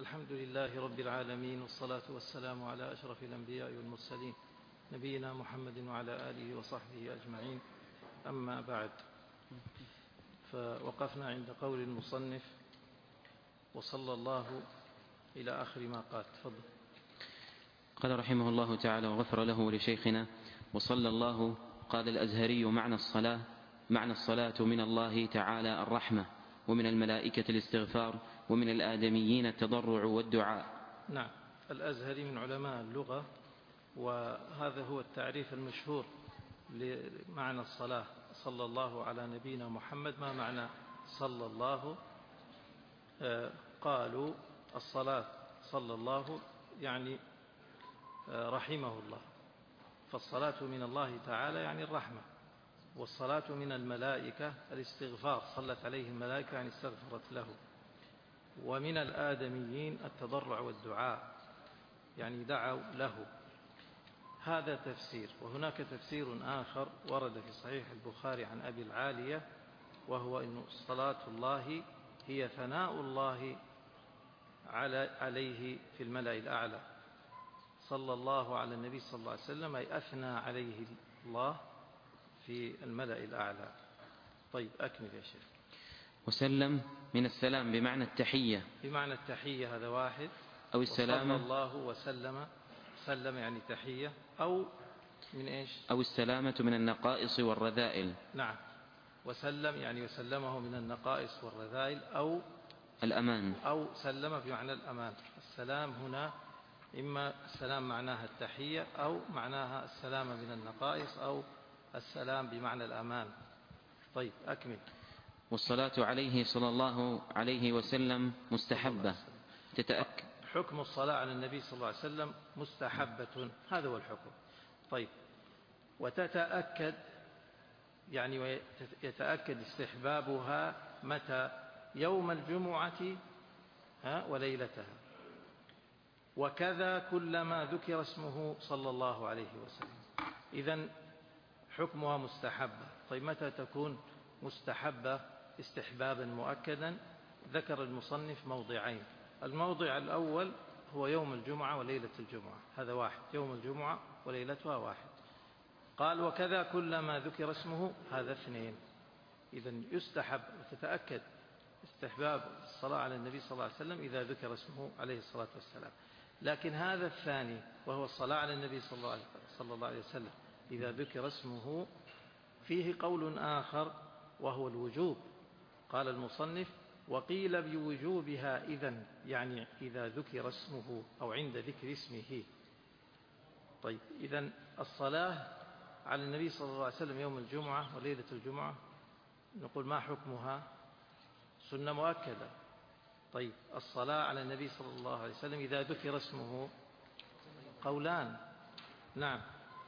الحمد لله رب العالمين، والصلاة والسلام على أشرف الأنبياء والمرسلين نبينا محمد وعلى آله وصحبه أجمعين. أما بعد، فوقفنا عند قول المصنف وصلى الله إلى آخر ما قال. تفضل. قال رحمه الله تعالى وغفر له ولشيخنا وصلى الله. قال الأزهري: معنى الصلاة من الله تعالى الرحمة، ومن الملائكة الاستغفار، ومن الآدميين التضرع والدعاء. نعم، الأزهري من علماء اللغة، وهذا هو التعريف المشهور لمعنى الصلاة. صلى الله على نبينا محمد. ما معنى صلى الله؟ قالوا الصلاة صلى الله يعني رحمه الله، فالصلاة من الله تعالى يعني الرحمة، والصلاة من الملائكة الاستغفار، صلت عليه الملائكة يعني استغفرت له، ومن الآدميين التضرع والدعاء يعني دعوا له. هذا تفسير. وهناك تفسير آخر ورد في صحيح البخاري عن أبي العالية، وهو أن صلاة الله هي ثناء الله عليه في الملأ الأعلى. صلى الله على النبي صلى الله عليه وسلم أي أثنى عليه الله في الملأ الأعلى. طيب، أكمل يا شيخ. وسلم من السلام بمعنى التحية، بمعنى التحية، هذا واحد. أو السلام. وصلى الله وسلم، سلم يعني تحية، أو من إيش؟ أو السلامة من النقائص والرذائل. نعم، وسلم يعني وسلمه من النقائص والرذائل، أو الأمان، أو سلم بمعنى الأمان. السلام هنا إما السلام معناها التحية، أو معناها السلامة من النقائص، أو السلام بمعنى الأمان. طيب، أكمل. والصلاة عليه صلى الله عليه وسلم مستحبة تتأكد. حكم الصلاة على النبي صلى الله عليه وسلم مستحبة، هذا هو الحكم. طيب، وتتأكد يعني يتأكد استحبابها متى؟ يوم الجمعة وليلتها، وكذا كلما ذكر اسمه صلى الله عليه وسلم. إذن حكمها مستحبة. طيب، متى تكون مستحبة استحبابا مؤكدا؟ ذكر المصنف موضعين. الموضع الأول هو يوم الجمعة وليلة الجمعة، هذا واحد. يوم الجمعة وليلتها واحد. قال وكذا كلما ذكر اسمه، هذا اثنين. إذن يستحب وتتأكد استحباب الصلاة على النبي صلى الله عليه وسلم إذا ذكر اسمه عليه الصلاة والسلام. لكن هذا الثاني وهو الصلاة على النبي صلى الله عليه وسلم إذا ذكر اسمه فيه قول آخر وهو الوجوب. قال المصنف: وقيل بوجوبها إذن، يعني إذا ذكر اسمه أو عند ذكر اسمه. طيب، إذن الصلاة على النبي صلى الله عليه وسلم يوم الجمعة وليلة الجمعة نقول ما حكمها؟ سنة مؤكدة. طيب، الصلاة على النبي صلى الله عليه وسلم إذا ذكر اسمه قولان. نعم،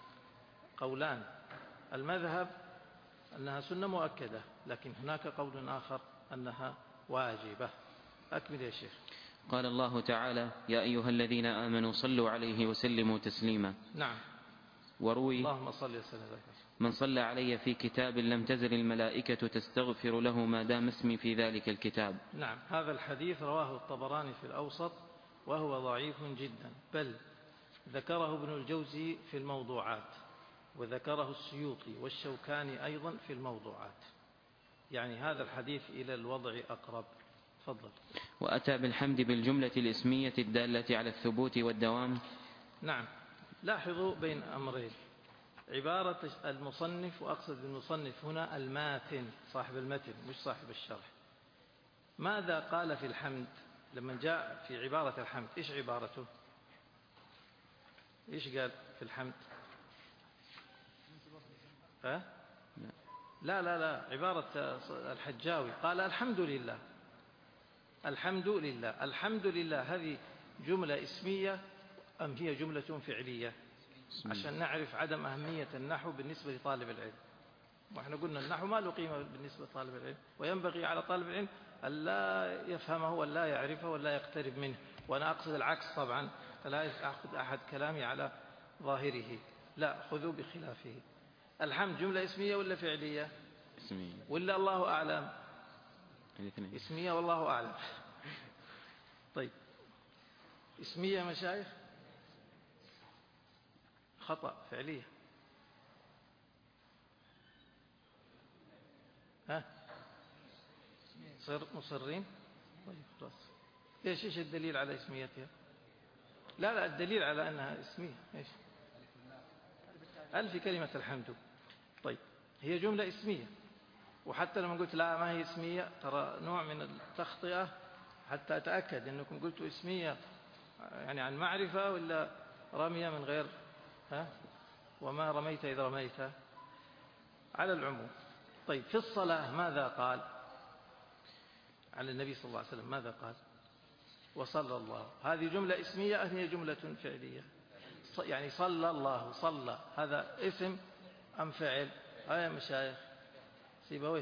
قولان. المذهب أنها سنة مؤكدة، لكن هناك قول آخر أنها واجبة. أكمل يا شيخ. قال الله تعالى: يا أيها الذين آمنوا صلوا عليه وسلموا تسليما. نعم. وروي: اللهم صل وسلم. من صلى علي في كتاب لم تزل الملائكة تستغفر له ما دام اسمي في ذلك الكتاب. نعم، هذا الحديث رواه الطبراني في الأوسط، وهو ضعيف جدا، بل ذكره ابن الجوزي في الموضوعات، وذكره السيوطي والشوكاني أيضا في الموضوعات. يعني هذا الحديث إلى الوضع أقرب. تفضل. وأتى بالحمد بالجملة الإسمية الدالة على الثبوت والدوام. نعم، لاحظوا بين أمرين. عبارة المصنف، وأقصد المصنف هنا الماتن، صاحب المتن مش صاحب الشرح، ماذا قال في الحمد؟ لما جاء في عبارة الحمد إيش عبارته؟ إيش قال في الحمد؟ لا، عبارة الحجاوي قال الحمد لله. الحمد لله. الحمد لله هذه جملة اسمية أم هي جملة فعلية؟ عشان نعرف عدم أهمية النحو بالنسبة لطالب العلم. وإحنا قلنا النحو ما له قيمة بالنسبة لطالب العلم، وينبغي على طالب العلم أن لا يفهمه ولا يعرفه ولا يقترب منه. وأنا أقصد العكس طبعا، فلا أخذ أحد كلامي على ظاهره، لا، خذوا بخلافه. الحمد جملة اسمية ولا فعلية؟ اسمية. ولا الله أعلم؟ الاثنين. اسمية والله أعلم. طيب، اسمية مشايخ؟ خطأ، فعلية. ها؟ مصرين؟ طيب خلاص. إيش الدليل على اسميتها؟ لا الدليل على أنها اسمية إيش؟ ألف كلمة الحمد. طيب هي جملة اسمية، وحتى لما قلت لا ما هي اسمية ترى نوع من التخطئة حتى أتأكد أنكم قلتوا اسمية يعني عن معرفة ولا رمية من غير. ها؟ وما رميت إذ رميت على العموم. طيب في الصلاة ماذا قال على النبي صلى الله عليه وسلم؟ ماذا قال؟ وصلى الله. هذه جملة اسمية أم هي جملة فعلية؟ يعني صلى الله، صلى هذا اسم أم فعل؟ يا مشايخ سيبويه،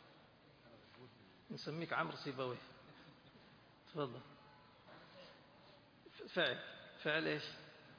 نسميك عمرو سيبويه. تفضل. فعل إيش؟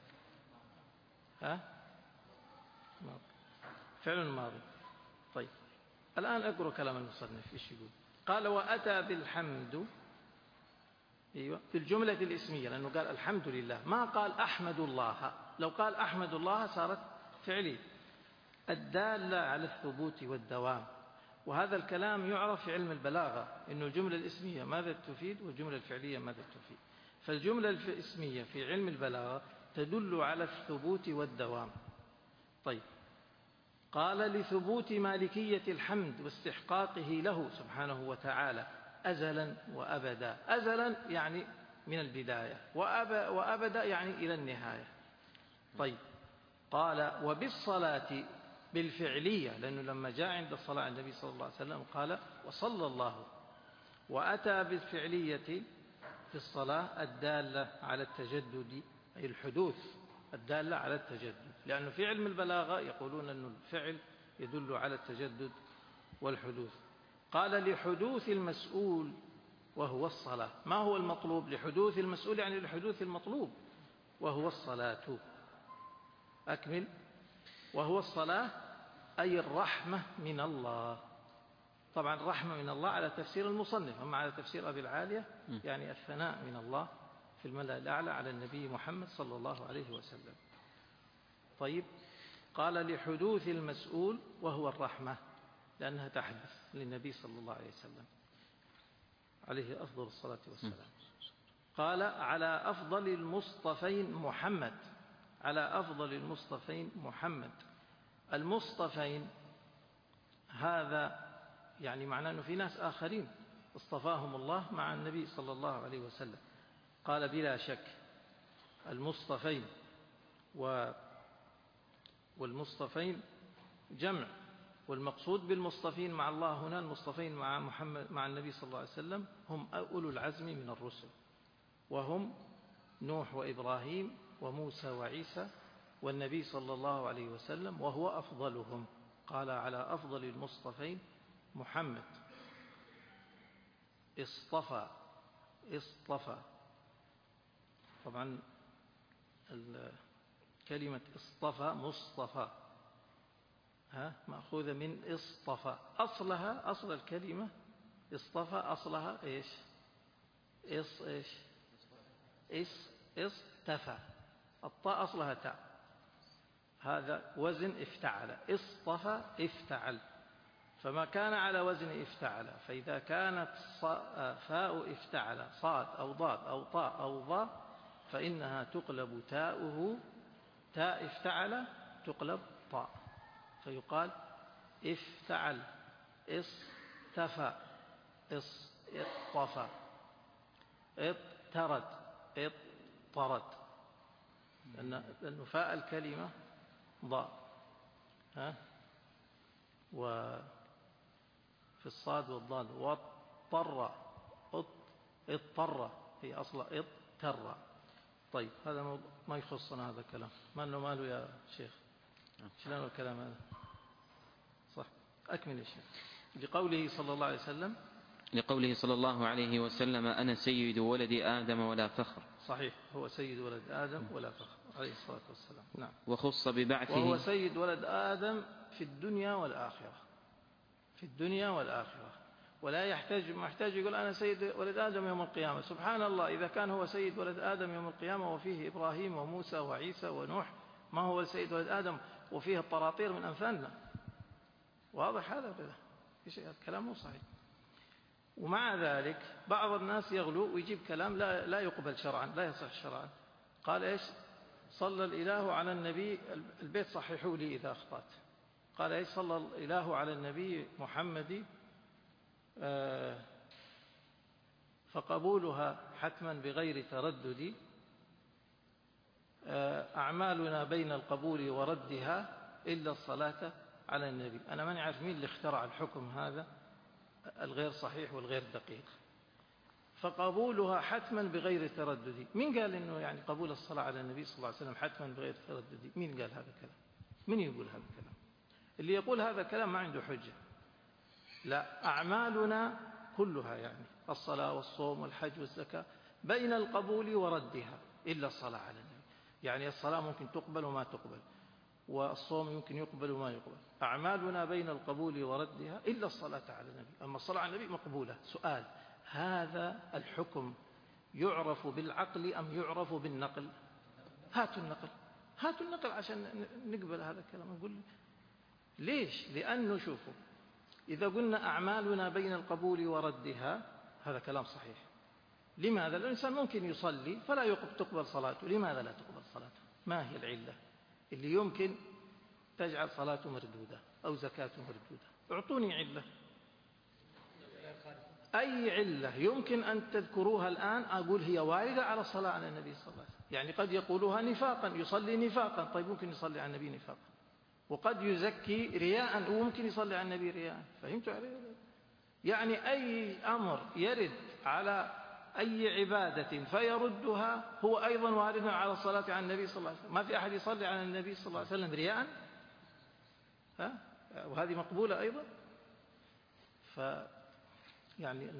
ها؟ ماضي. فعل ماضي. طيب الآن أقرأ كلام المصنف إيش يقول. قال وأتى بالحمد، أيوة، في الجملة الاسمية، لأنه قال الحمد لله، ما قال أحمد الله. لو قال أحمد الله صارت فعلي، الدالة على الثبوت والدوام. وهذا الكلام يعرف في علم البلاغة، إنه الجملة الاسمية ماذا تفيد والجملة الفعلية ماذا تفيد. فالجملة الاسمية في علم البلاغة تدل على الثبوت والدوام. طيب قال لثبوت مالكية الحمد واستحقاقه له سبحانه وتعالى أزلا وأبدا. أزلا يعني من البداية، وأبدا يعني إلى النهاية. طيب قال وبالصلاة بالفعلية، لأنه لما جاء عند الصلاة النبي صلى الله عليه وسلم قال وصلى الله، وأتى بالفعلية في الصلاة الدالة على التجدد، أي الحدوث الدالة على التجدد، لأنه في علم البلاغة يقولون أن الفعل يدل على التجدد والحدوث. قال لحدوث المسؤول وهو الصلاة. ما هو المطلوب؟ لحدوث المسؤول يعني لحدوث المطلوب وهو الصلاة. أكمل. وهو الصلاة أي الرحمة من الله. طبعا الرحمة من الله على تفسير المصنف، أما على تفسير أبي العالية يعني الثناء من الله في الملأ الأعلى على النبي محمد صلى الله عليه وسلم. طيب قال لحدوث المسؤول وهو الرحمة، لأنها تحدث للنبي صلى الله عليه وسلم عليه أفضل الصلاة والسلام. قال على أفضل المصطفين محمد، على أفضل المصطفين محمد. المصطفين هذا يعني معناه أنه في ناس آخرين اصطفاهم الله مع النبي صلى الله عليه وسلم. قال بلا شك المصطفين، والمصطفين جمع، والمقصود بالمصطفين مع الله هنا المصطفين مع محمد مع النبي صلى الله عليه وسلم هم أولو العزم من الرسل، وهم نوح وإبراهيم وموسى وعيسى والنبي صلى الله عليه وسلم وهو أفضلهم. قال على أفضل المصطفين محمد. اصطفى طبعا كلمة اصطفى مصطفى مأخوذة من اصطفى. أصلها أصل الكلمة اصطفى أصلها إيش؟ اصطفى. الطاء أصلها تاء، هذا وزن افتعل. اصطفى افتعل، فما كان على وزن افتعل، فإذا كانت فاء افتعل صاد أو ضاد أو طاء أو ضاء فإنها تقلب تاؤه تاء افتعل تقلب طاء، فيقال افتعل اصطفى اصطفى اضطرد اضطرد، لأن فاء الكلمة ضاء وفي الصاد والضاد. واضطر اضطر هي أصلا اضطر. طيب هذا ما يخصنا هذا الكلام، ماله يا شيخ، شلون الكلام هذا؟ صح. أكمل يا شيخ. لقوله صلى الله عليه وسلم، لقوله صلى الله عليه وسلم أنا سيد ولد آدم ولا فخر. صحيح، هو سيد ولد آدم ولا فخر عليه الصلاة والسلام. نعم. وخص ببعثه، وهو سيد ولد آدم في الدنيا والآخرة، في الدنيا والآخرة. ولا يحتاج محتاج يقول أنا سيد ولد آدم يوم القيامة. سبحان الله، إذا كان هو سيد ولد آدم يوم القيامة وفيه إبراهيم وموسى وعيسى ونوح، ما هو سيد ولد آدم وفيه الطراطير من أمثالنا؟ واضح هذا ولا لا؟ الكلام مو صحيح. ومع ذلك بعض الناس يغلو ويجيب كلام لا يقبل شرعا، لا يصح شرعا. قال إيش؟ صلى الإله على النبي، البيت صححوا لي إذا أخطأت. قال إيش؟ صلى الإله على النبي محمد فقبولها حتما بغير تردد، أعمالنا بين القبول وردها إلا الصلاة على النبي. أنا ما نعرف مين اللي اخترع الحكم هذا الغير صحيح والغير دقيق. فقبولها حتما بغير تردد، مين قال إنه يعني قبول الصلاة على النبي صلى الله عليه وسلم حتما بغير تردد؟ مين قال هذا الكلام؟ مين يقول هذا الكلام؟ اللي يقول هذا الكلام ما عنده حجة. لا، أعمالنا كلها يعني الصلاة والصوم والحج والزكاة بين القبول وردها إلا الصلاة على النبي. يعني الصلاة ممكن تقبل وما تقبل، والصوم يمكن يقبل وما يقبل. أعمالنا بين القبول وردها إلا الصلاة على النبي. أما الصلاة على النبي مقبولة. سؤال: هذا الحكم يعرف بالعقل أم يعرف بالنقل؟ هاتوا النقل، هاتوا النقل عشان نقبل هذا الكلام. نقول ليش؟ لأنه شوفوا، إذا قلنا أعمالنا بين القبول وردها هذا كلام صحيح. لماذا؟ الإنسان ممكن يصلي فلا تقبل صلاته. لماذا لا تقبل صلاته؟ ما هي العلة اللي يمكن تجعل صلاته مردودة أو زكاته مردودة؟ اعطوني علة، أي علة يمكن أن تذكروها الآن أقول هي واردة على الصلاة على النبي صلى الله عليه وسلم. يعني قد يقولها نفاقا، يصلي نفاقا، طيب ممكن يصلي على النبي نفاقا. وقد يزكي رياء وممكن يصلي على النبي رياء. فهمتوا علي؟ يعني أي أمر يرد على أي عبادة فيردها هو أيضا وارد على الصلاة على النبي صلى الله عليه وسلم. ما في أحد يصلي على النبي صلى الله عليه وسلم رياء، وهذه مقبولة أيضا. يعني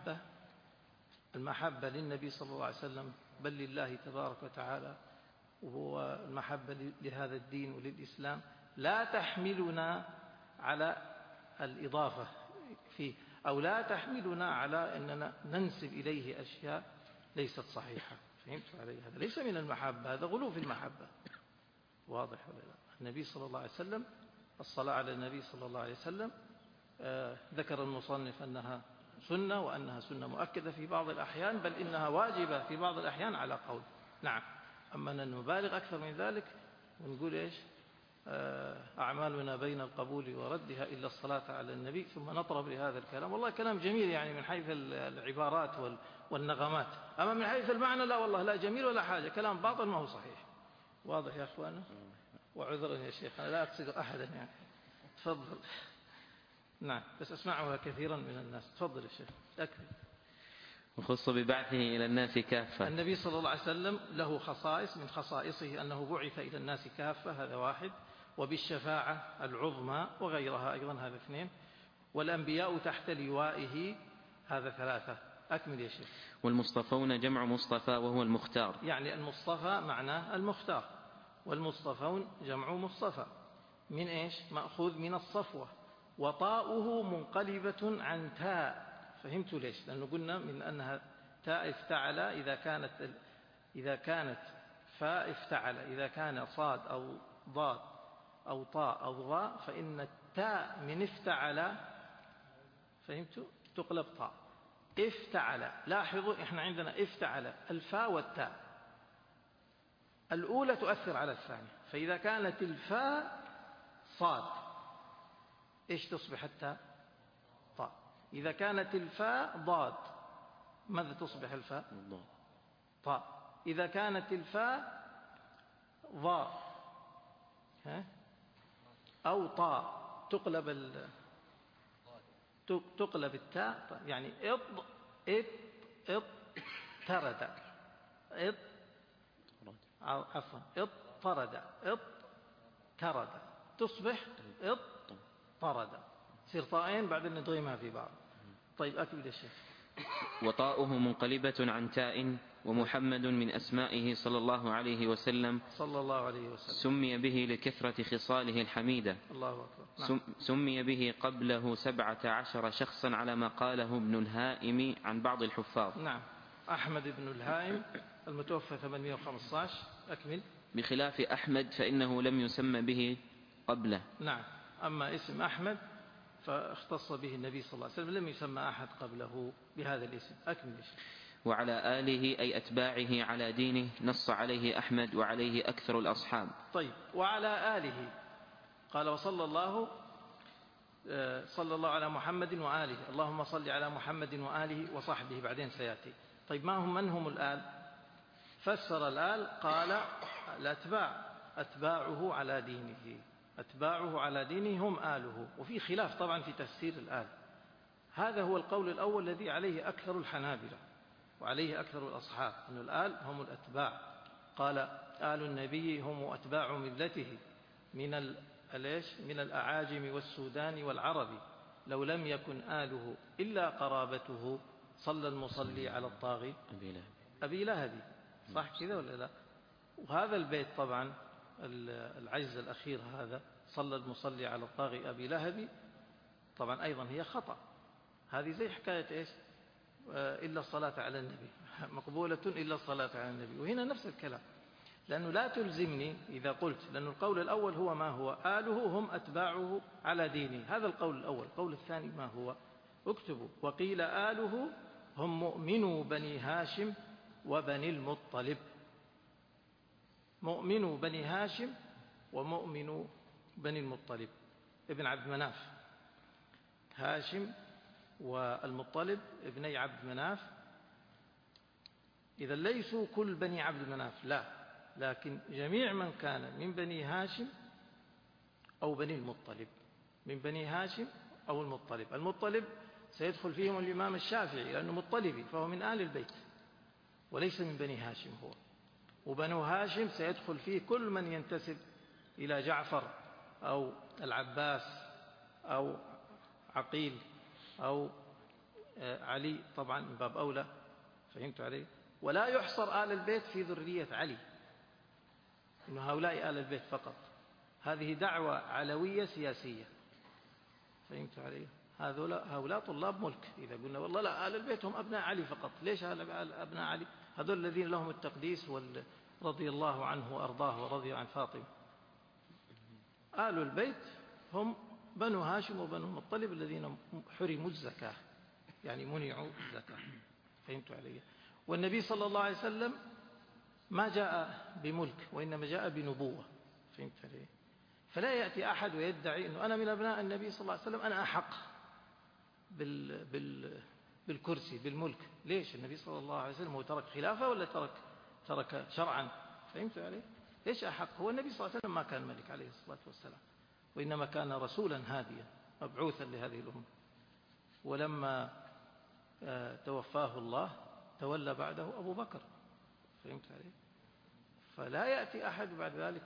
المحبة للنبي صلى الله عليه وسلم بل لله تبارك وتعالى، وهو المحبة لهذا الدين وللإسلام، لا تحملنا على الإضافة فيه، أو لا تحملنا على أننا ننسب إليه أشياء ليست صحيحة. فهمت علي؟ هذا ليس من المحبة، هذا غلو في المحبة. واضح ولا لا؟ النبي صلى الله عليه وسلم، الصلاة على النبي صلى الله عليه وسلم ذكر المصنف أنها سنة، وأنها سنة مؤكدة في بعض الأحيان، بل إنها واجبة في بعض الأحيان على قول. نعم. أما أن نبالغ أكثر من ذلك ونقول إيش؟ أعمالنا بين القبول وردها إلا الصلاة على النبي، ثم نطرب لهذا الكلام. والله كلام جميل يعني من حيث العبارات والنغمات، أما من حيث المعنى لا والله لا جميل ولا حاجة، كلام باطل ما هو صحيح. واضح يا أخوانا؟ وعذرا يا شيخ، أنا لا أقصد أحدا يعني. تفضل. نعم، بس أسمعها كثيرا من الناس. تفضل يا شيخ، أكمل. وخص ببعثه إلى الناس كافة. النبي صلى الله عليه وسلم له خصائص، من خصائصه أنه بعث إلى الناس كافة، هذا واحد، وبالشفاعة العظمى وغيرها أيضا، هذا اثنين، والأنبياء تحت لوائه، هذا ثلاثة. أكمل يا شيخ. والمصطفون جمع مصطفى وهو المختار. يعني المصطفى معناه المختار، والمصطفون جمع مصطفى. من إيش؟ مأخوذ من الصفوة، وطاؤه منقلبة عن تاء. فهمتوا ليش؟ لأنه قلنا من أنها تاء افتعل إذا كانت فاء افتعل، إذا كان صاد أو ضاد أو طاء أو ضاء، فإن التاء من افتعل، فهمتوا، تقلب طاء. افتعل، لاحظوا إحنا عندنا افتعل الفاء والتاء، الأولى تؤثر على الثانية، فإذا كانت الفاء صاد إيش تصبح التاء؟ طاء. إذا كانت الفاء ضاد ماذا تصبح الفاء؟ طاء. إذا كانت الفاء ضاء أو طاء تقلب التاء، يعني اضطرد، اضطرد تصبح اضطرد، تصير طائين بعدين ندغمها في بعض. طيب أكمل يا شيخ. وطاؤه منقلبة عن تاء، ومحمد من أسمائه صلى الله عليه وسلم سمي به لكثرة خصاله الحميدة. الله أكبر. نعم. سمي به قبله 17 شخصا على ما قاله ابن الهائم عن بعض الحفاظ. نعم. أحمد بن الهائم المتوفى 815. أكمل. بخلاف أحمد فإنه لم يسمى به قبله. نعم. أما اسم أحمد فاختص به النبي صلى الله عليه وسلم، لم يسمى أحد قبله بهذا الاسم. أكمل. وعلى آله أي أتباعه على دينه نص عليه أحمد وعليه أكثر الأصحاب. طيب، وعلى آله قال وصلى الله على محمد وآله، اللهم صل على محمد وآله وصحبه، بعدين سيأتي. طيب، من هم الآل؟ فسر الآل قال الأتباع، أتباعه على دينه، أتباعه على دينه هم آله. وفي خلاف طبعا في تفسير الآل. هذا هو القول الأول الذي عليه أكثر الحنابلة وعليه أكثر الأصحاب، أن الآل هم الأتباع. قال آل النبي هم أتباع ملته من الأعاجم والسودان والعرب، لو لم يكن آله إلا قرابته، صلى المصلي على الطاغي أبي لهب. صح كذا ولا لا؟ وهذا البيت طبعا العجز الأخير هذا، صلى المصلي على الطاغي أبي لهب، طبعا أيضا هي خطأ. هذه زي حكاية إيش؟ إلا الصلاة على النبي مقبولة إلا الصلاة على النبي. وهنا نفس الكلام، لأنه لا تلزمني إذا قلت، لأن القول الأول هو ما هو؟ آله هم أتباعه على دينه، هذا القول الأول. القول الثاني ما هو؟ اكتبوا: وقيل آله هم مؤمنو بني هاشم وبني المطلب. مؤمنو بني هاشم ومؤمنو بني المطلب، ابن عبد مناف. هاشم والمطلب ابني عبد مناف. إذا ليسوا كل بني عبد مناف، لا، لكن جميع من كان من بني هاشم أو بني المطلب، من بني هاشم أو المطلب. المطلب سيدخل فيهم الإمام الشافعي لأنه مطلبي، فهو من آل البيت وليس من بني هاشم هو. وبنو هاشم سيدخل فيه كل من ينتسب إلى جعفر أو العباس أو عقيل أو علي، طبعا من باب أولى. فهمت علي؟ ولا يحصر آل البيت في ذرية علي، إن هؤلاء آل البيت فقط. هذه دعوة علوية سياسية. فهمت علي؟ هؤلاء طلاب ملك. إذا قلنا والله لا، آل البيت هم أبناء علي فقط، ليش أبناء علي؟ هذول الذين لهم التقديس رضي الله عنه وأرضاه ورضي عن فاطمة. آل البيت هم بنو هاشم وبنو المطلب الذين حرموا الزكاة، يعني منعوا الزكاة. فهمت علي؟ والنبي صلى الله عليه وسلم ما جاء بملك، وإنما جاء بنبوة. فهمت علي؟ فلا يأتي أحد ويدعي أنه أنا من أبناء النبي صلى الله عليه وسلم، أنا أحق بالكرسي بالملك. ليش؟ النبي صلى الله عليه وسلم هو ترك خلافة ولا ترك شرعا؟ فهمت علي؟ ليش أحق؟ هو النبي صلى الله عليه وسلم ما كان ملك عليه الصلاة والسلام، وإنما كان رسولا هاديا مبعوثا لهذه الأمة. ولما توفاه الله تولى بعده أبو بكر. فهمت علي؟ فلا يأتي أحد بعد ذلك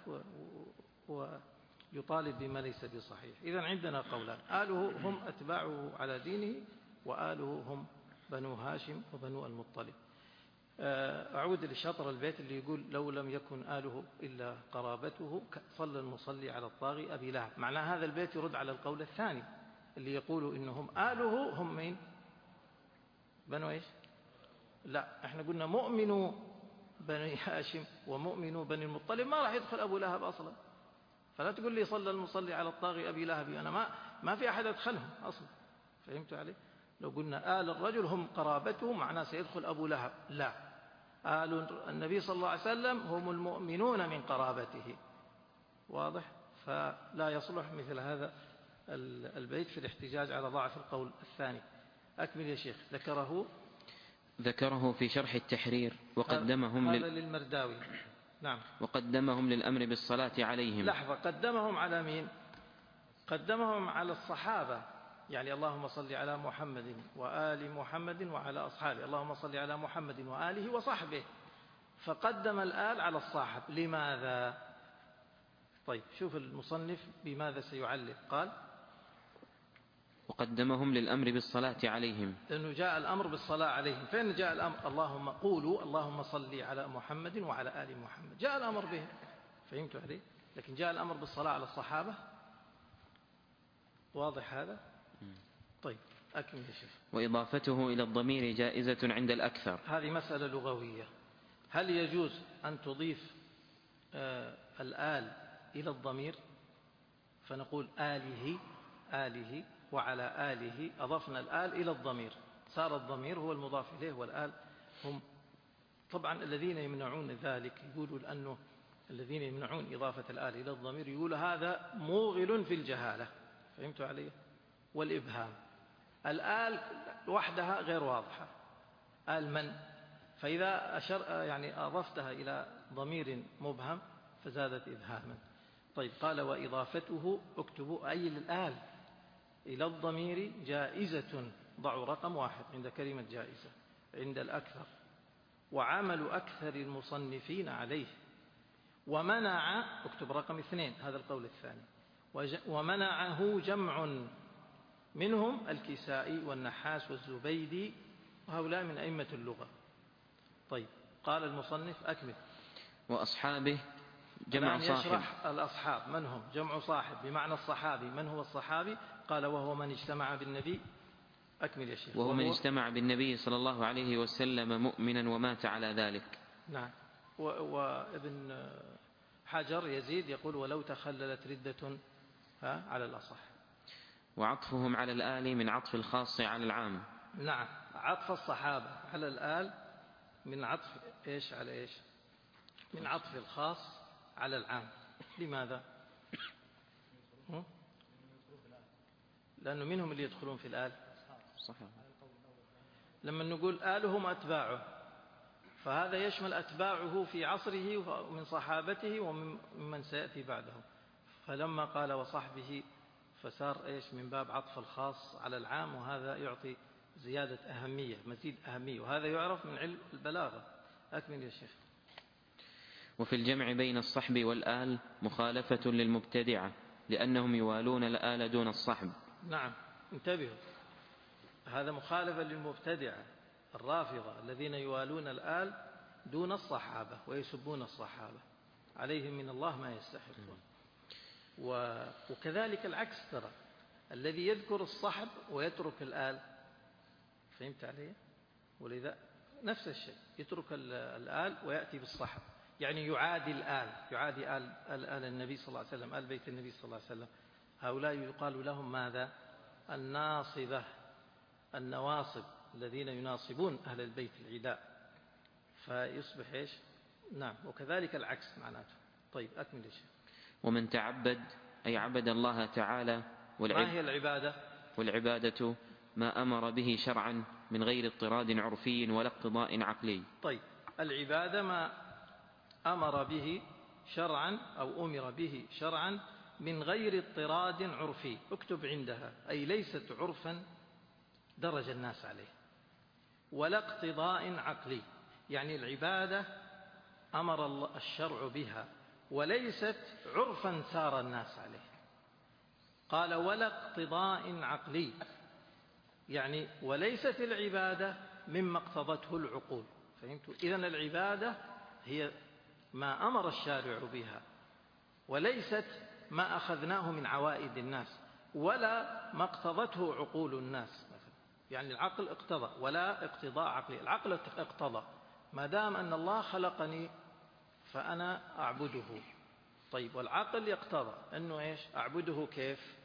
ويطالب بما ليس بصحيح. إذن عندنا قولان: آله هم أتباعه على دينه، وآله هم بنو هاشم وبنو المطلب. أعود لشطر البيت اللي يقول: لو لم يكن آله إلا قرابته، صلى المصلي على الطاغي أبي لهب. معنى هذا البيت يرد على القول الثاني اللي يقول إنهم آله هم مين؟ بنو إيش؟ لا، احنا قلنا مؤمنوا بني هاشم ومؤمنوا بني المطلب، ما راح يدخل أبو لهب أصلا. فلا تقول لي صلى المصلي على الطاغي أبي لهب، أنا ما في أحد أدخلهم أصلا. فهمت علي؟ لو قلنا آل الرجل هم قرابته، معناه سيدخل أبو لهب. لا، آل النبي صلى الله عليه وسلم هم المؤمنون من قرابته. واضح؟ فلا يصلح مثل هذا البيت في الاحتجاج على ضعف القول الثاني. أكمل يا شيخ. ذكره في شرح التحرير وقدمهم هذا للمرداوي. نعم. وقدمهم للأمر بالصلاة عليهم. لحظة، قدمهم على مين؟ قدمهم على الصحابة، يعني اللهم صل على محمد وآل محمد وعلى أصحابه، اللهم صل على محمد وآله وصحبه. فقدم الآل على الصاحب. لماذا؟ طيب، شوف المصنف بماذا سيعلق. قال: وقدمهم للأمر بالصلاة عليهم، لأنه جاء الأمر بالصلاة عليهم. فإن جاء الأمر اللهم قولوا اللهم صل على محمد وعلى آل محمد، جاء الأمر بهم، فهمتوا عليه؟ لكن جاء الأمر بالصلاة على الصحابة. واضح هذا؟ طيب أكمل يا شيخ. وإضافته إلى الضمير جائزة عند الأكثر. هذه مسألة لغوية. هل يجوز أن تضيف الآل إلى الضمير؟ فنقول آله وعلى آله، أضفنا الآل إلى الضمير، صار الضمير هو المضاف إليه والآل هم. طبعا الذين يمنعون ذلك يقولوا لأنه الذين يمنعون إضافة الآل إلى الضمير يقولوا هذا موغل في الجهالة، فهمتوا عليه؟ والإبهام. الآل وحدها غير واضحة، آل من، فإذا يعني أضفتها إلى ضمير مبهم فزادت إبهاما. طيب قال وإضافته اكتبوا أي الآل إلى الضمير جائزة، ضعوا رقم 1 عند كلمة جائزة عند الأكثر، وعمل أكثر المصنفين عليه، ومنع اكتب رقم 2 هذا القول الثاني، ومنعه جمع منهم الكسائي والنحاس والزبيدي، وهؤلاء من أئمة اللغة. طيب قال المصنف أكمل. وأصحابه جمع صاحب. يشرح الأصحاب من هم، جمع صاحب بمعنى الصحابي. من هو الصحابي؟ قال وهو من اجتمع بالنبي. أكمل يا شيخ. وهو من اجتمع بالنبي صلى الله عليه وسلم مؤمنا ومات على ذلك. نعم. وابن حجر يزيد يقول ولو تخللت ردة على الأصح. وعطفهم على الآل من عطف الخاص على العام. نعم، عطف الصحابة على الآل من عطف إيش على إيش؟ من عطف الخاص على العام. لماذا؟ لأنه منهم اللي يدخلون في الآل. صحيح. لما نقول آلهم أتباعه، فهذا يشمل أتباعه في عصره ومن صحابته ومن سيأتي بعده. فلما قال وصحبه فصار إيش من باب عطف الخاص على العام، وهذا يعطي زيادة أهمية، مزيد أهمية، وهذا يعرف من علم البلاغة. أكمل يا شيخ. وفي الجمع بين الصحب والآل مخالفة للمبتدعة، لأنهم يوالون الآل دون الصحب. نعم، انتبهوا، هذا مخالفة للمبتدعة الرافضة الذين يوالون الآل دون الصحابة ويسبون الصحابة، عليهم من الله ما يستحقون. وكذلك العكس، ترى الذي يذكر الصحب ويترك الآل، فهمت عليه؟ ولذا نفس الشيء، يترك الآل ويأتي بالصحب، يعني يعادي الآل، يعادي آل النبي صلى الله عليه وسلم، آل بيت النبي صلى الله عليه وسلم. هؤلاء يقال لهم ماذا؟ الناصبة، النواصب، الذين يناصبون أهل البيت العداء، فيصبح إيش؟ نعم، وكذلك العكس معناته. طيب أكمل يا شيخ. ومن تعبد أي عبد الله تعالى. ما هي العبادة؟ والعبادة ما أمر به شرعا من غير اضطراد عرفي ولا اقتضاء عقلي. طيب العبادة ما أمر به شرعا أو أمر به شرعا من غير اضطراد عرفي، اكتب عندها، أي ليست عرفا درج الناس عليه، ولا اقتضاء عقلي، يعني العبادة أمر الشرع بها وليست عرفا سار الناس عليه. قال ولا اقتضاء عقلي، يعني وليست العبادة مما اقتضته العقول، فهمتوا؟ إذن العبادة هي ما أمر الشارع بها، وليست ما أخذناه من عوائد الناس، ولا ما اقتضته عقول الناس. يعني العقل اقتضى ولا اقتضاء عقلي، العقل اقتضى ما دام أن الله خلقني فأنا أعبده. طيب والعقل يقتضى أنه إيش؟ أعبده كيف؟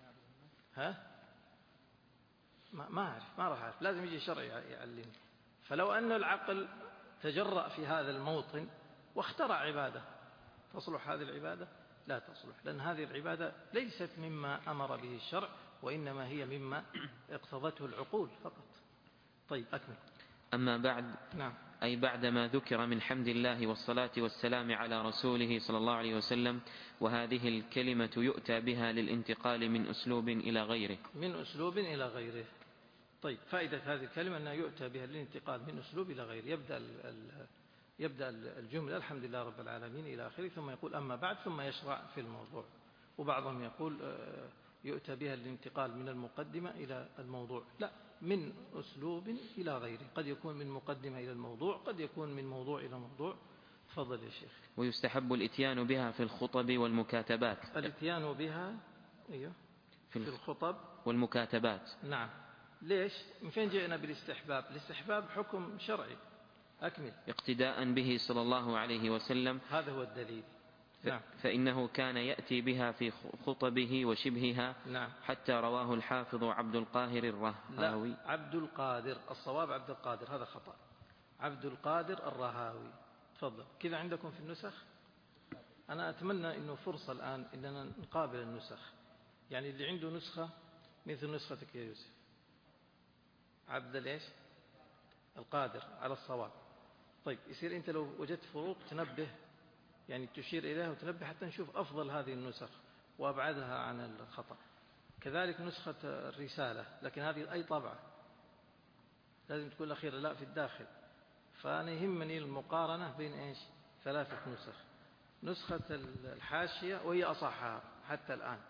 ما أعرف، ما راح أعرف، لازم يجي شرع يعلمني. فلو أن العقل تجرأ في هذا الموطن واخترع عبادة، تصلح هذه العبادة؟ لا تصلح، لأن هذه العبادة ليست مما أمر به الشرع، وإنما هي مما اقتضته العقول فقط. طيب أكمل. أما بعد، نعم، أي بعدما ذكر من حمد الله والصلاة والسلام على رسوله صلى الله عليه وسلم، وهذه الكلمة يؤتى بها للانتقال من أسلوب إلى غيره. من أسلوب إلى غيره. طيب فائدة هذه الكلمة أنها يؤتى بها للانتقال من أسلوب إلى غيره. يبدأ الجملة الحمد لله رب العالمين إلى آخره، ثم يقول أما بعد، ثم يشرع في الموضوع. وبعضهم يقول يؤتى بها للانتقال من المقدمة إلى الموضوع، لا، من أسلوب إلى غيره، قد يكون من مقدمة إلى الموضوع، قد يكون من موضوع إلى موضوع. تفضل يا شيخ. ويستحب الإتيان بها في الخطب والمكاتبات. الإتيان بها أيوه في الخطب والمكاتبات. نعم. ليش؟ من فين جئنا بالاستحباب؟ الاستحباب حكم شرعي. أكمل. اقتداء به صلى الله عليه وسلم، هذا هو الدليل. نعم. فإنه كان يأتي بها في خطبه وشبهها. نعم. حتى رواه الحافظ عبد القاهر الرهاوي. لا، عبد القادر، الصواب عبد القادر، هذا خطأ، عبد القادر الرهاوي. تفضل. كذا عندكم في النسخ؟ أنا أتمنى أنه فرصة الآن أننا نقابل النسخ، يعني اللي عنده نسخة مثل نسختك يا يوسف، عبد ليش القادر على الصواب. طيب، يصير أنت لو وجدت فروق تنبه، يعني تشير إليها وتنبه حتى نشوف أفضل هذه النسخ وأبعدها عن الخطأ. كذلك نسخة الرسالة، لكن هذه أي طبعة لازم تكون الأخيرة لا في الداخل. فأنا يهمني المقارنة بين إيش 3 نسخ. نسخة الحاشية وهي أصحها حتى الآن،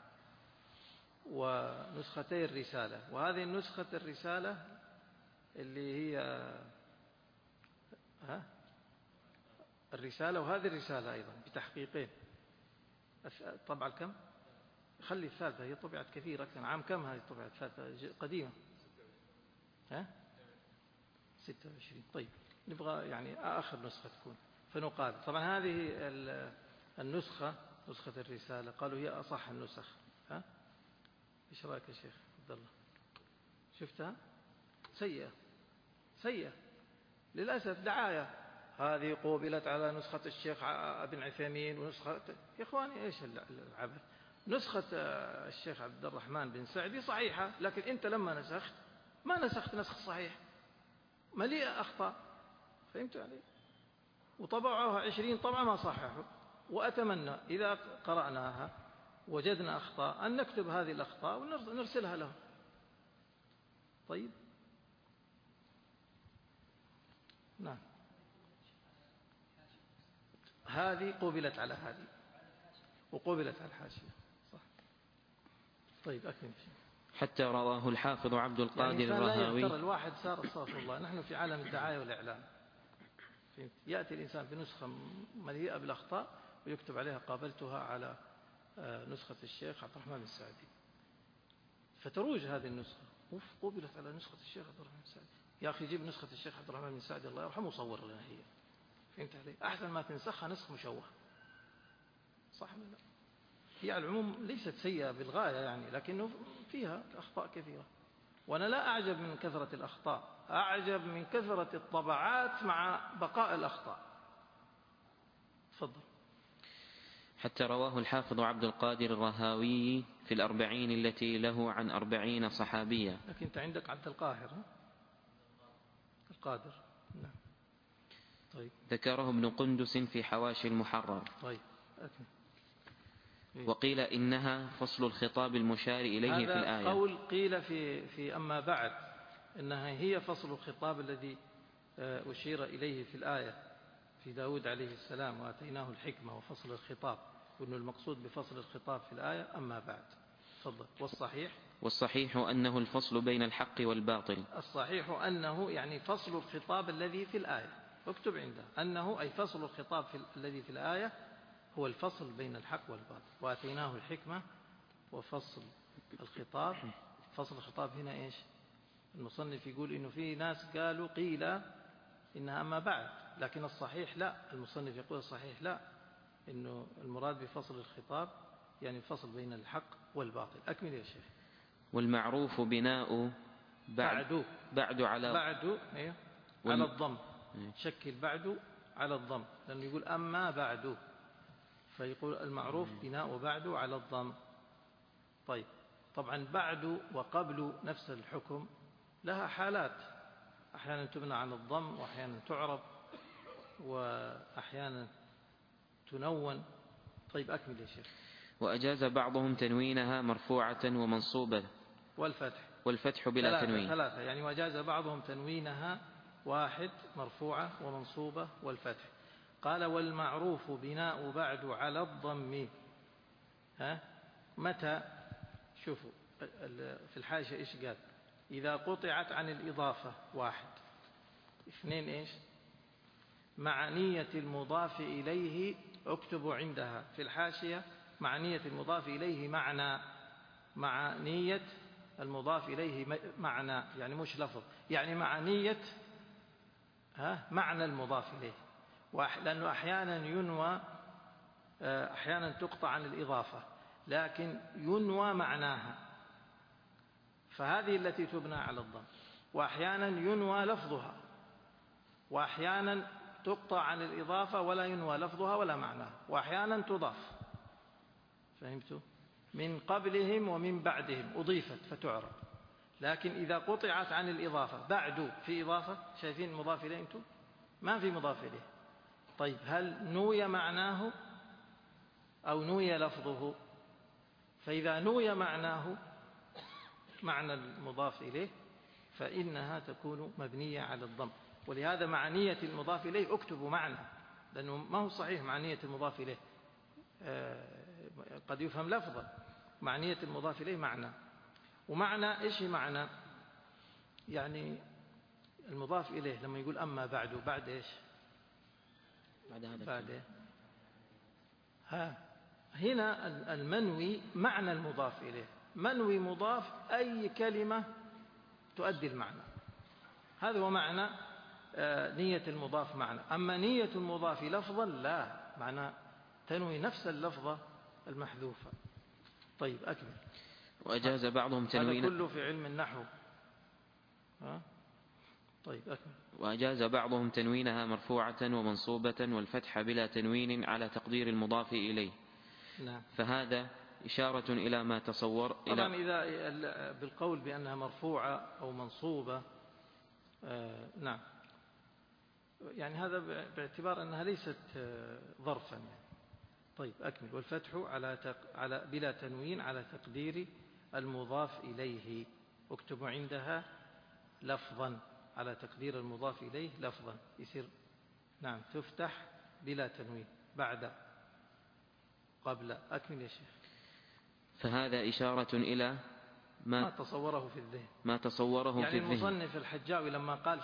ونسختي الرسالة، وهذه نسخة الرسالة اللي هي الرسالة، وهذه الرسالة أيضا بتحقيقين. طبعا كم؟ خلي الثالثة، هي طبعت كثير أكثر. عام كم هذه الطبعة الثالثة؟ قديمة 26. طيب، نبغى يعني آخر نسخة تكون فنقابل. طبعا هذه النسخة، نسخة الرسالة، قالوا هي أصح النسخ. إيش رأيك يا شيخ عبد الله؟ شفتها؟ سيئة للأسف، دعاية. هذه قوبلت على نسخة الشيخ ابن عثيمين ونسخة، يا إخواني إيش العبث. نسخة الشيخ عبد الرحمن بن سعدي صحيحة، لكن أنت لما نسخت ما نسخت نسخ صحيح، مليئة أخطاء. فهمت علي؟ وطبعوها 20 طبعا ما صححوا. وأتمنى إذا قرأناها وجدنا أخطاء أن نكتب هذه الأخطاء ونرسلها لهم. طيب، نعم، هذه قوبلت على هذه وقوبلت على الحاشية، صح. طيب، أكمل. حتى رواه الحافظ عبد القادر يعني الرهاوي. لا يغتر الواحد، صار استغفر الله، نحن في عالم الدعاية والإعلام. يأتي الإنسان بنسخة مليئة بالأخطاء ويكتب عليها قابلتها على نسخة الشيخ عبد الرحمن السعدي، فتروج هذه النسخة. قبلت على نسخة الشيخ عبد الرحمن السعدي. يا أخي جيب نسخة الشيخ عبد الرحمن السعدي الله يرحمه وصور لنا هي. فهمت علي؟ أحسن ما تنسخها نسخ مشوه، صح ولا لا؟ هي على العموم ليست سيئة بالغاية يعني، لكنه فيها أخطاء كثيرة. وأنا لا أعجب من كثرة الأخطاء، أعجب من كثرة الطبعات مع بقاء الأخطاء. تفضل. حتى رواه الحافظ عبد القادر الرهاوي في 40 التي له عن 40 صحابية. لكن أنت عندك عبد القاهر القادر. نعم. طيب. ذكره ابن قندس في حواشي المحرر. طيب. وقيل إنها فصل الخطاب المشار إليه في الآية. هذا قول قيل في أما بعد إنها هي فصل الخطاب الذي أشير إليه في الآية في داود عليه السلام وآتيناه الحكمة وفصل الخطاب، وأن المقصود بفصل الخطاب في الآية أما بعد. تفضل. والصحيح أنه الفصل بين الحق والباطل. الصحيح أنه يعني فصل الخطاب الذي في الآية، اكتب عنده أنه أي فصل الخطاب الذي في الآية هو الفصل بين الحق والباطل. وآتيناه الحكمة وفصل الخطاب. فصل الخطاب هنا إيش؟ المصنف يقول إنه في ناس قالوا قيل إنها أما بعد، لكن الصحيح لا. المصنف يقول الصحيح لا، إنه المراد بفصل الخطاب يعني الفصل بين الحق والباطل. أكمل يا شيخ. والمعروف بناء بعد على أيوه على الضم. شكل بعد على الضم، لأنه يقول أما بعد، فيقول المعروف بناء بعد على الضم. طيب، طبعا بعد وقبل نفس الحكم لها حالات، أحيانا تبنى على الضم وأحيانا تعرب وأحيانا تنون. طيب، أكمل يا شيخ. وأجاز بعضهم تنوينها مرفوعة ومنصوبة والفتح بلا تنوين. 3 يعني وأجاز بعضهم تنوينها 1 مرفوعة ومنصوبة والفتح. قال والمعروف بناء بعد على الضم. متى؟ شوفوا في الحاشية إيش قال؟ إذا قطعت عن الإضافة 1، 2 إيش؟ مع نية المضاف إليه، اكتبوا عندها في الحاشية مع نية المضاف إليه معنى، مع نية المضاف إليه معنى، يعني مش لفظ، يعني مع نية معنى المضاف إليه. لأنه أحيانا ينوى، أحيانا تقطع عن الإضافة لكن ينوى معناها، فهذه التي تبنى على الضم. وأحيانا ينوى لفظها، وأحيانا تقطع عن الإضافة ولا ينوى لفظها ولا معناها، وأحيانا تضاف. فهمتوا؟ من قبلهم ومن بعدهم أضيفت فتعرب. لكن إذا قطعت عن الإضافة بعد في إضافة، شايفين المضاف إليه أنتم؟ ما في مضاف إليه. طيب هل نوي معناه أو نوي لفظه؟ فإذا نوي معناه، معنى المضاف إليه، فإنها تكون مبنية على الضم. ولهذا مع نية المضاف إليه اكتبوا معنى، لأنه ما هو صحيح مع نية المضاف إليه، قد يفهم لفظا. مع نية المضاف إليه معنى. ومعنى إيش معنى؟ يعني المضاف إليه لما يقول أما بعد، بعد إيش؟ بعد هنا المنوي معنى المضاف إليه. منوي مضاف أي كلمة تؤدي المعنى، هذا هو معنى نية المضاف معنى. أما نية المضاف لفظا لا، معنى تنوي نفس اللفظة المحذوفة. طيب أكمل. وأجاز بعضهم تنوين، هذا كله في علم النحو. طيب أكمل. وأجاز بعضهم تنوينها مرفوعة ومنصوبة والفتح بلا تنوين على تقدير المضاف إليه. نعم. فهذا إشارة إلى ما تصور. طبعا إذا بالقول بأنها مرفوعة أو منصوبة، نعم، يعني هذا باعتبار أنها ليست ظرفا يعني. طيب أكمل. والفتح على بلا تنوين على تقدير المضاف إليه، اكتبوا عندها لفظا، على تقدير المضاف إليه لفظا يصير. نعم، تفتح بلا تنوين بعد قبل. أكمل يا شيخ. فهذا إشارة إلى ما تصوره في الذهن، ما تصوره يعني في الذهن. المصنف الحجاوي لما قال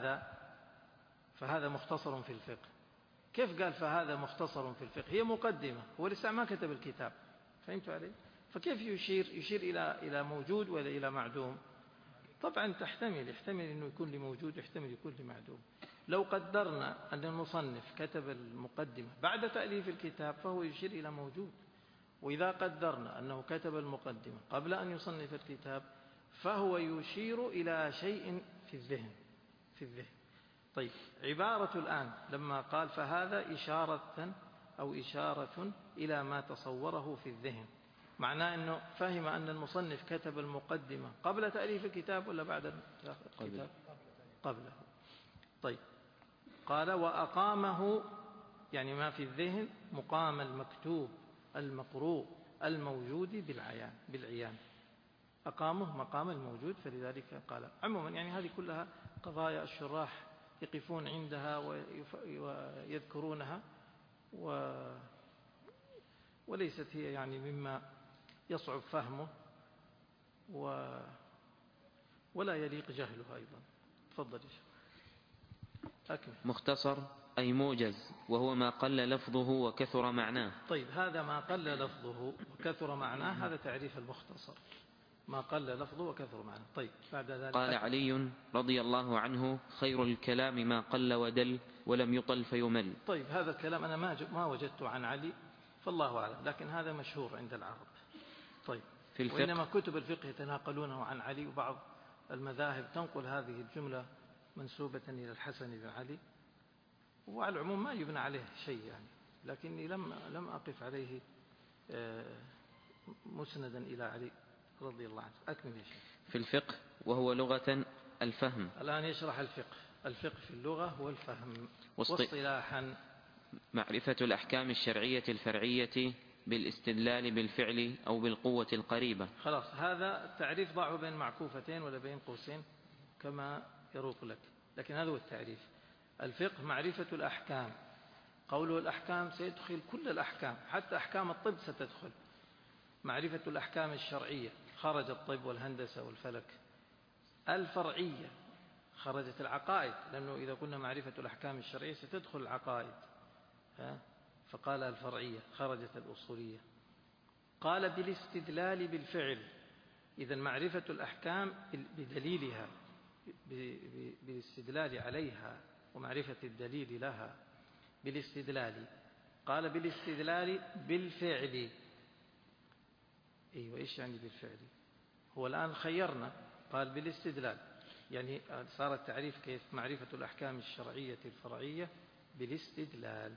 فهذا مختصر في الفقه، كيف قال فهذا مختصر في الفقه؟ هي مقدمة، هو لسه ما كتب الكتاب، فهمتوا علي؟ فكيف يشير إلى موجود ولا إلى معدوم؟ طبعا يحتمل أنه يكون لموجود، يحتمل يكون لمعدوم. لو قدرنا أن المصنف كتب المقدمة بعد تأليف الكتاب فهو يشير إلى موجود، وإذا قدرنا أنه كتب المقدمة قبل أن يصنف الكتاب فهو يشير إلى شيء في الذهن. طيب، عبارة الآن لما قال فهذا إشارة إلى ما تصوره في الذهن، معناه أنه فهم أن المصنف كتب المقدمة قبل تأليف الكتاب ولا بعد الكتاب؟ قبله. طيب، قال وأقامه، يعني ما في الذهن مقام المكتوب المقروء الموجود بالعيان، أقامه مقام الموجود، فلذلك قال. عموما يعني هذه كلها قضايا الشراح يقفون عندها ويذكرونها، وليست هي يعني مما يصعب فهمه ولا يليق جهله أيضا. تفضل يا شيخ. أكمل. مختصر أي موجز، وهو ما قل لفظه وكثر معناه. طيب، هذا ما قل لفظه وكثر معناه، هذا تعريف المختصر، ما قل لفظه وكثر معناه. طيب، بعد ذلك قال علي رضي الله عنه خير الكلام ما قل ودل ولم يطل فيمل. طيب، هذا الكلام أنا ما وجدته عن علي، فالله أعلم، لكن هذا مشهور عند العرب. طيب، في الفقه، وإنما كتب الفقه يتناقلونه عن علي، وبعض المذاهب تنقل هذه الجملة منسوبة إلى الحسن بن علي، وعلى العموم ما يبنى عليه شيء يعني، لكني لم أقف عليه مسندا إلى علي رضي الله عنه. أكمل يا شيخ. في الفقه وهو لغة الفهم. الآن يشرح الفقه في اللغة هو الفهم، واصطلاحا معرفة الأحكام الشرعية الفرعية بالاستدلال بالفعل أو بالقوة القريبة. خلاص، هذا تعريف ضعه بين معكوفتين ولا بين قوسين كما يروق لك، لكن هذا هو التعريف. الفقه معرفة الأحكام، قوله الأحكام سيدخل كل الأحكام، حتى أحكام الطب ستدخل. معرفة الأحكام الشرعية خرج الطب والهندسة والفلك. الفرعية خرجت العقائد، لأنه إذا قلنا معرفة الأحكام الشرعية ستدخل العقائد، فقال الفرعية، خرجت الأصولية. قال بالاستدلال بالفعل، إذا معرفة الأحكام بدليلها، بالاستدلال عليها ومعرفة الدليل لها بالاستدلال. قال بالاستدلال بالفعل. أيوة، إيش يعني بالفعل؟ هو الآن خيرنا، قال بالاستدلال، يعني صار التعريف كيف؟ معرفة الأحكام الشرعية الفرعية بالاستدلال.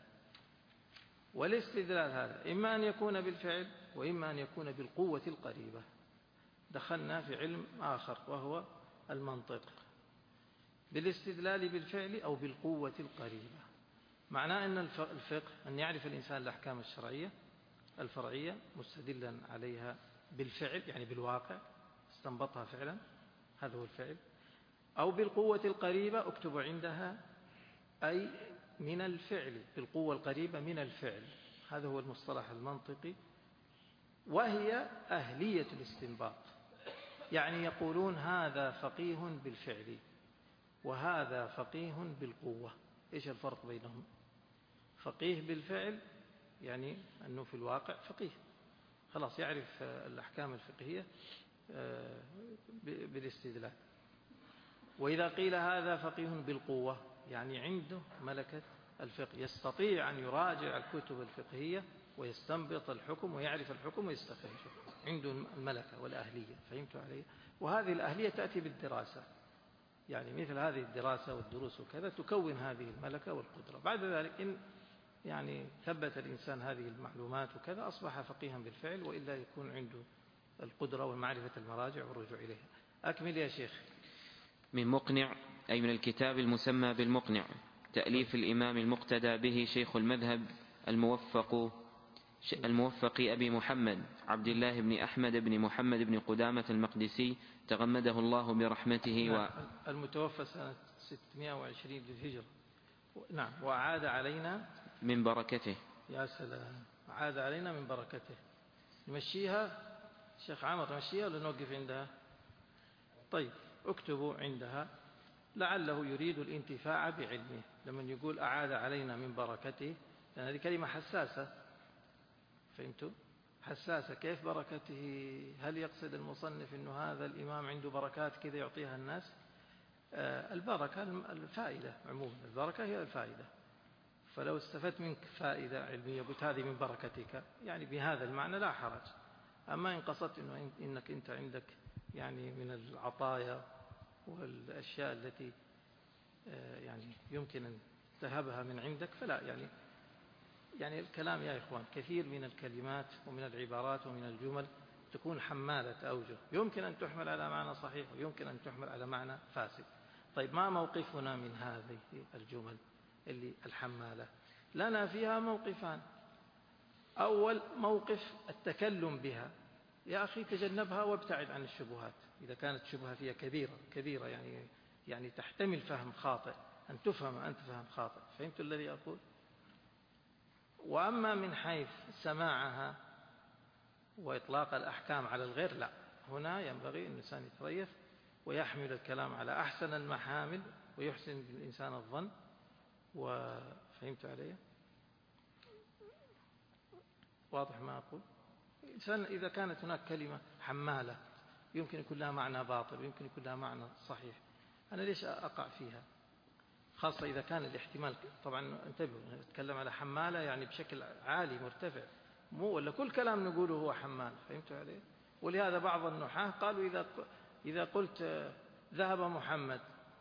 والاستدلال هذا إما أن يكون بالفعل وإما أن يكون بالقوة القريبة. دخلنا في علم آخر وهو المنطق. بالاستدلال بالفعل أو بالقوة القريبة. معناه أن الفقه أن يعرف الإنسان الأحكام الشرعية الفرعية مستدلا عليها بالفعل، يعني بالواقع، استنبطها فعلا، هذا هو الفعل، أو بالقوة القريبة، اكتب عندها، أي من الفعل، بالقوة القريبة من الفعل. هذا هو المصطلح المنطقي، وهي أهلية الاستنباط. يعني يقولون هذا فقيه بالفعل وهذا فقيه بالقوة. إيش الفرق بينهم؟ فقيه بالفعل يعني أنه في الواقع فقيه، خلاص يعرف الأحكام الفقهية بالاستدلال. وإذا قيل هذا فقيه بالقوة يعني عنده ملكة الفقه، يستطيع أن يراجع الكتب الفقهية ويستنبط الحكم ويعرف الحكم ويستخرجه، عنده الملكة والأهلية. فهمت علي؟ وهذه الأهلية تأتي بالدراسة، يعني مثل هذه الدراسة والدروس وكذا تكون هذه الملكة والقدرة. بعد ذلك إن يعني ثبت الإنسان هذه المعلومات وكذا أصبح فقيها بالفعل، وإلا يكون عنده القدرة ومعرفة المراجع والرجوع إليها. أكمل يا شيخ. من مقنع، أي من الكتاب المسمى بالمقنع، تأليف الإمام المقتدى به شيخ المذهب الموفق أبي محمد عبد الله بن أحمد بن محمد بن قدامة المقدسي تغمده الله برحمته. المتوفى سنة 620 للهجرة. نعم. وأعاد علينا من بركته. يا سلام، عاد علينا من بركته. نمشيها شيخ عمر، نمشيها ولا نوقف عندها؟ طيب اكتبوا عندها لعله يريد الانتفاع بعلمه. لما يقول أعاد علينا من بركته، لأن هذه كلمة حساسة، فهمتوا؟ حساسة. كيف بركته؟ هل يقصد المصنف أنه هذا الإمام عنده بركات كذا يعطيها الناس؟ البركة الفائدة عموما، البركة هي الفائدة. فلو استفدت منك فائدة علمية قلت هذه من بركتك، يعني بهذا المعنى لا حرج. أما إن قصدت إنك أنت عندك يعني من العطايا والأشياء التي يعني يمكن أن تهبها من عندك فلا. يعني الكلام يا إخوان كثير من الكلمات ومن العبارات ومن الجمل تكون حمالة أوجه، يمكن أن تحمل على معنى صحيح ويمكن أن تحمل على معنى فاسد. طيب ما موقفنا من هذه الجمل اللي الحمالة؟ لنا فيها موقفان. أول موقف التكلم بها، يا أخي تجنبها وابتعد عن الشبهات إذا كانت شبهة فيها كبيرة يعني تحتمل فهم خاطئ، أن تفهم أنت فهم خاطئ. فهمت الذي أقول؟ وأما من حيث سماعها وإطلاق الأحكام على الغير، لا، هنا ينبغي الإنسان يتريث ويحمل الكلام على أحسن المحامل ويحسن بالإنسان الظن. وفهمت علي؟ واضح ما أقول؟ الإنسان إذا كانت هناك كلمة حمالة يمكن يكون لها معنى باطل يمكن يكون لها معنى صحيح، أنا ليش أقع فيها؟ خاصة إذا كان الاحتمال، طبعا انتبهوا نتكلم على حمالة يعني بشكل عالي مرتفع، مو ولا كل كلام نقوله هو حمال. فهمت عليه؟ ولهذا بعض النحاة قالوا إذا قلت ذهب محمد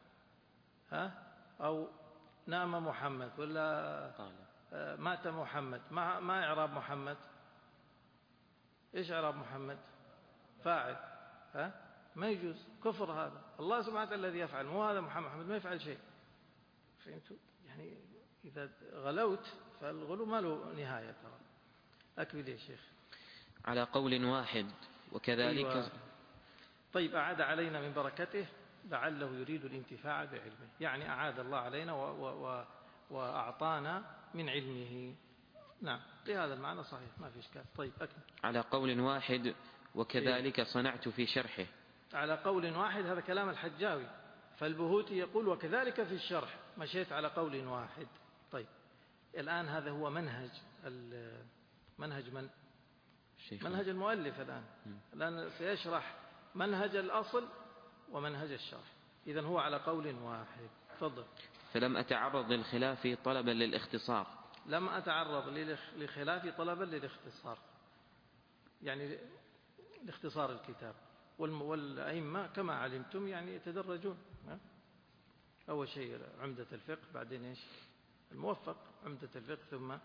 أو نام محمد ولا مات محمد، ما إعراب محمد؟ إيش إعراب محمد؟ فاعل. ما يجوز، كفر هذا. الله سبحانه وتعالى الذي يفعل، مو هذا محمد ما يفعل شيء. فهمتوا؟ يعني إذا غلوت فالغلو ما له نهاية ترى. أكمل يا شيخ. على قول واحد وكذلك. أيوة. طيب أعاد علينا من بركته لعله يريد الانتفاع بعلمه، يعني أعاد الله علينا وأعطانا من علمه نعم بهذا المعنى صحيح ما في إشكال. طيب أكمل. على قول واحد وكذلك صنعت في شرحه. على قول واحد هذا كلام الحجاوي، فالبهوتي يقول وكذلك في الشرح مشيت على قول واحد. طيب الآن هذا هو منهج من؟ منهج المؤلف الآن سيشرح منهج الأصل ومنهج الشرح. إذن هو على قول واحد. تفضل. فلم أتعرض للخلاف طلبا للاختصار. لم أتعرض لخلاف طلبا للاختصار، يعني لاختصار الكتاب. والأئمة كما علمتم يعني يتدرجون. أول شيء عمدة الفقه، بعدين إيش؟ الموفق، عمدة الفقه، ثم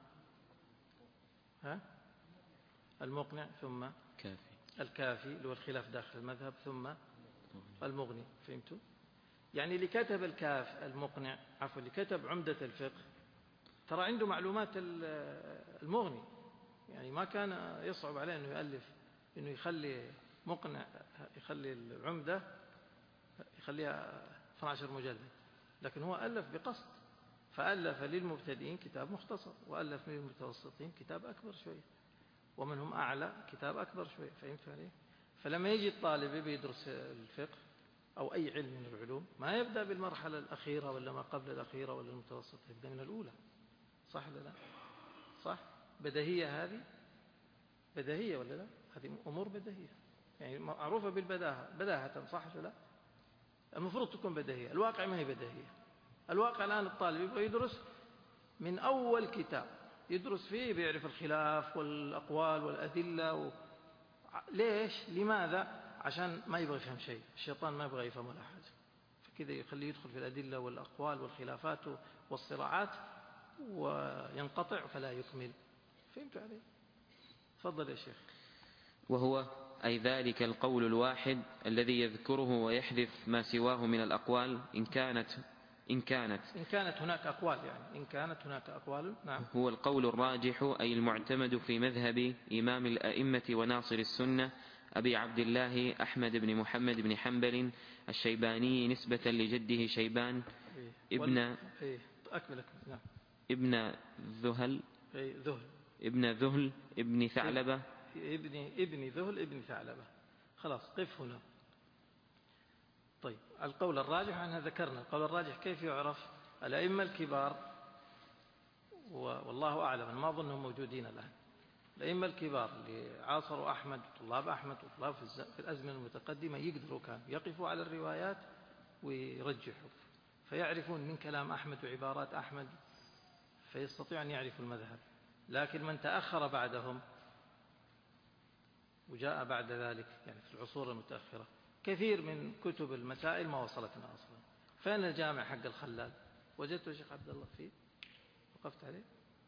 المقنع، ثم الكافي اللي هو الخلاف داخل المذهب، ثم المغني. فهمتوا؟ يعني اللي كتب المقنع عفوا اللي كتب عمدة الفقه ترى عنده معلومات المغني، يعني ما كان يصعب عليه أنه يؤلف، أنه يخلي مقنع، يخلي العمدة يخليها 12 مجلد، لكن هو ألف بقصد، فألف للمبتدئين كتاب مختصر، وألف للمتوسطين كتاب أكبر شوية، ومنهم أعلى كتاب أكبر شوية. فهمت عليه؟ فلما يجي الطالب يبي يدرس الفقه أو أي علم من العلوم ما يبدأ بالمرحلة الأخيرة ولا ما قبل الأخيرة ولا المتوسط، يبدأ من الأولى. صح ولا لا؟ صح؟ بديهية، هذه بديهية ولا لا؟ هذه أمور بديهية، يعني معروفة بالبداهة، بداهة. صح ولا لا؟ المفروض تكون بديهية. الواقع ما هي بديهية. الواقع الآن الطالب يبغى يدرس من أول كتاب، يدرس فيه بيعرف الخلاف والأقوال والأدلة ليش؟ لماذا؟ عشان ما يبغى يفهم شيء، الشيطان ما يبغى يفهم ولا حاجة، فكذا يخليه يدخل في الأدلة والأقوال والخلافات والصراعات وينقطع فلا يكمل. فهمت عليه؟ تفضل يا شيخ. وهو أي ذلك القول الواحد الذي يذكره ويحذف ما سواه من الأقوال إن كانت هناك أقوال، يعني إن كانت هناك أقوال. نعم. هو القول الراجح أي المعتمد في مذهب إمام الأئمة وناصر السنة أبي عبد الله أحمد بن محمد بن حنبل الشيباني نسبة لجده شيبان ابن نعم. ابن ذهل ابن ثعلبة ابن ذهل ابن ثعلبة. خلاص قف هنا. طيب القول الراجح عنها ذكرنا. القول الراجح كيف يعرف؟ الأئمة الكبار، والله أعلم ما أظنهم موجودين الآن، الأئمة الكبار اللي عاصروا أحمد وطلاب أحمد وطلاب في الأزمنة المتقدمة يقدروا كانوا يقفوا على الروايات ويرجحوا، فيعرفون من كلام أحمد وعبارات أحمد، فيستطيع أن يعرفوا المذهب. لكن من تأخر بعدهم وجاء بعد ذلك يعني في العصور المتأخرة كثير من كتب المسائل ما وصلتنا أصلا. فين الجامع حق الخلال؟ وجدته شيخ عبد الله فيه؟ وقفت عليه؟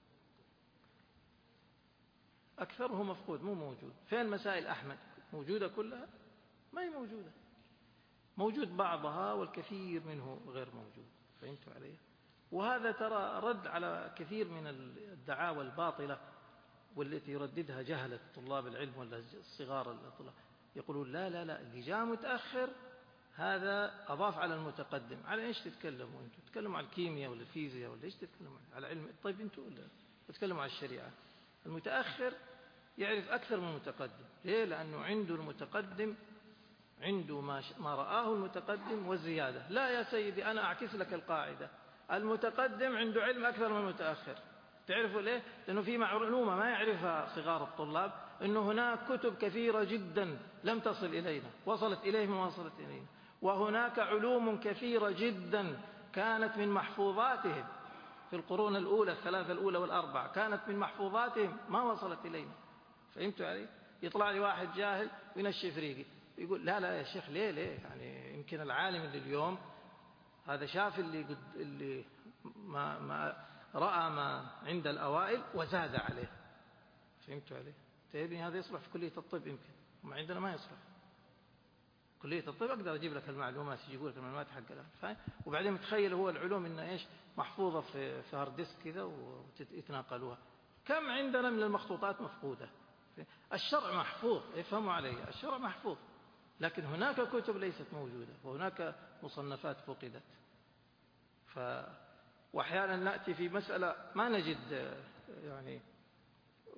أكثره مفقود، مو موجود. فين مسائل أحمد؟ موجودة كلها؟ ما هي موجودة، موجود بعضها والكثير منه غير موجود. فهمتوا عليه؟ وهذا ترى رد على كثير من الدعاوى الباطلة والتي يرددها جهلة طلاب العلم ولا الصغار الطلاب، يقولون لا لا لا اللي جاء متأخر هذا أضاف على المتقدم. على إيش تتكلموا أنتم؟ تتكلموا على الكيمياء ولا الفيزياء ولا إيش تتكلموا على علم؟ طيب أنتم ولا تتكلموا على الشريعة؟ المتأخر يعرف أكثر من المتقدم. ليه؟ لأنه عنده المتقدم عنده ما رآه المتقدم والزيادة. لا يا سيدي، أنا أعكس لك القاعدة، المتقدم عنده علم أكثر من المتأخر. تعرفوا ليه؟ لأنه في معلومة ما يعرفها صغار الطلاب، أنه هناك كتب كثيرة جدا لم تصل إلينا، وصلت إليهم ما وصلت إلينا، وهناك علوم كثيرة جدا كانت من محفوظاتهم في القرون الأولى الثلاثة الأولى والأربعة، كانت من محفوظاتهم ما وصلت إلينا. فهمتوا علي؟ يطلع لي واحد جاهل وينشف ريقي يقول لا لا يا شيخ ليه يعني يمكن العالم اللي اليوم هذا شاف اللي ما رأى ما عند الأوائل وزاد عليه. فهمتوا عليه؟ تبني هذا يصلح في كلية الطب يمكن، وما عندنا ما يصلح. كلية الطب أقدر أجيب لك المعلومات، يجيبوا لك المعلومات حق الآن، وبعدين متخيل هو العلوم إنه إيش محفوظة في هارد ديسك كذا ويتناقلوها. كم عندنا من المخطوطات مفقودة؟ الشرع محفوظ، افهموا علي، الشرع محفوظ، لكن هناك كتب ليست موجودة وهناك مصنفات فقدت. وأحيانا نأتي في مسألة ما نجد يعني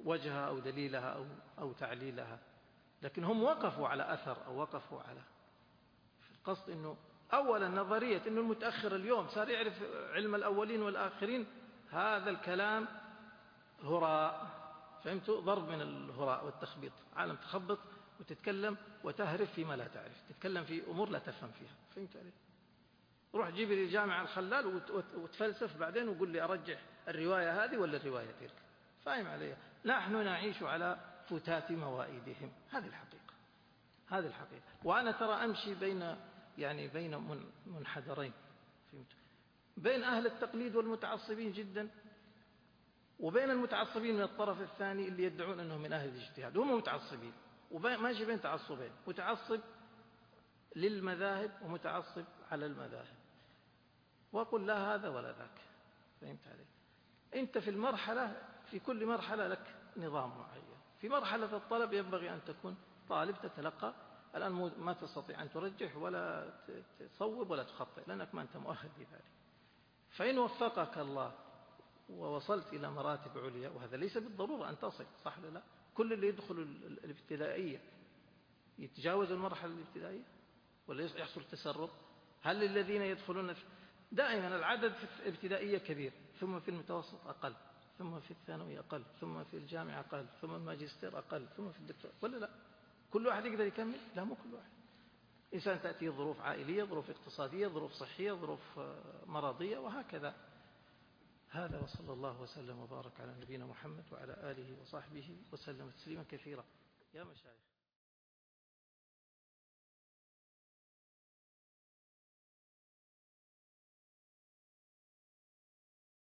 وجهها أو دليلها أو تعليلها، لكن هم وقفوا على أثر أو وقفوا على القصد أنه أولا نظرية أنه المتأخر اليوم صار يعرف علم الأولين والآخرين، هذا الكلام هراء، فهمتوا؟ ضرب من الهراء والتخبيط، عالم تخبط وتتكلم وتهرف فيما لا تعرف، تتكلم في أمور لا تفهم فيها، فهمت علي؟ روح جيب لي الجامع الخلال وتفلسف بعدين وقول لي أرجح الرواية هذه ولا الرواية تلك، فاهم علي؟ نحن نعيش على فتات موائدهم، هذه الحقيقة، هذه الحقيقة. وأنا ترى أمشي بين منحدرين، فهمت؟ بين أهل التقليد والمتعصبين جدا، وبين المتعصبين من الطرف الثاني اللي يدعون أنهم من أهل الاجتهاد، هم متعصبين، وماشي بين تعصبين، متعصب للمذاهب ومتعصب على المذاهب، وأقول لا هذا ولا ذاك، فهمت علي؟ أنت في كل مرحلة لك نظام معين. في مرحلة الطلب ينبغي أن تكون طالب تتلقى، الآن ما تستطيع أن ترجح ولا تصوب ولا تخطئ لأنك ما أنت مؤهل لذلك. فإن وفقك الله ووصلت إلى مراتب عليا، وهذا ليس بالضرورة أن تصل، صح ولا لا؟ كل اللي يدخل الابتدائية يتجاوز المرحلة الابتدائية ولا يحصل تسرب؟ هل الذين يدخلون دائما العدد في الابتدائية كبير، ثم في المتوسط أقل، ثم في الثانوي أقل، ثم في الجامعة أقل، ثم الماجستير أقل، ثم في الدكتور، ولا لا؟ كل واحد يقدر يكمل؟ لا، مو كل واحد. إنسان تأتيه ظروف عائلية، ظروف اقتصادية، ظروف صحية، ظروف مرضية، وهكذا. هذا، وصلى الله وسلم وبارك على نبينا محمد وعلى آله وصحبه وسلم تسليما كثيرا. يا مشايخ.